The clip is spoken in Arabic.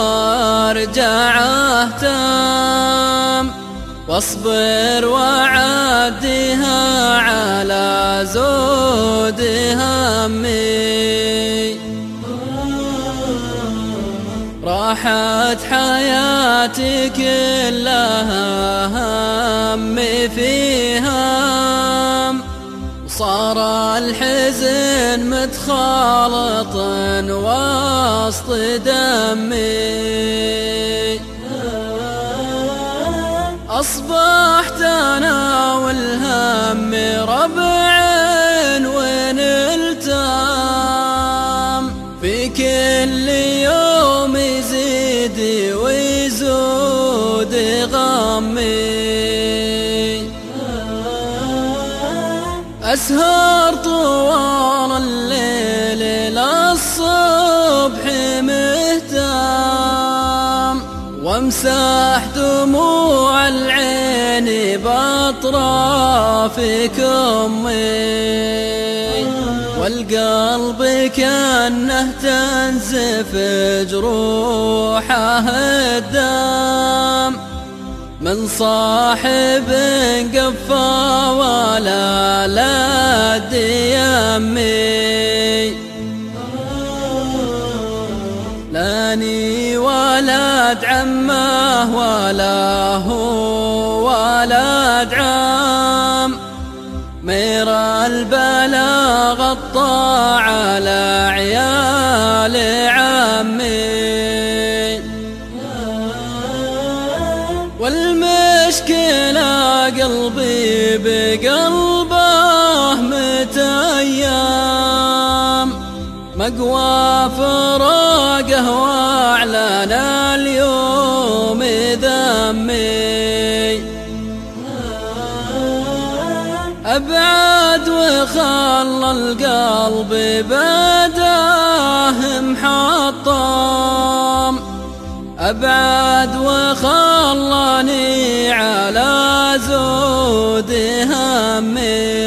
وارجعه تام، واصبر وعديها على زود همي. راحت حياتي كلها همي في هم، صار الحزن متخالط وسط دمي. أصبحت أنا والهم ربع ونلتام، في كل يوم يزيد ويزود غمي. أسهر طوال الليل للصبح مهتام، وامسح دموع العين بأطراف كمي. والقلب كأنه تنزف جروحه الدم، من صاحب قفا ولا لد يمي. لاني ولد عمه ولا هو ولد عم، مير البلا غطى على عيال عمي. والمشكلة قلبي بقلبه متيم، مقوى فراقه واعلن اليوم ذمي. أبعد وخلى القلب بداه محطم، أبعد وخلاني على زود همي.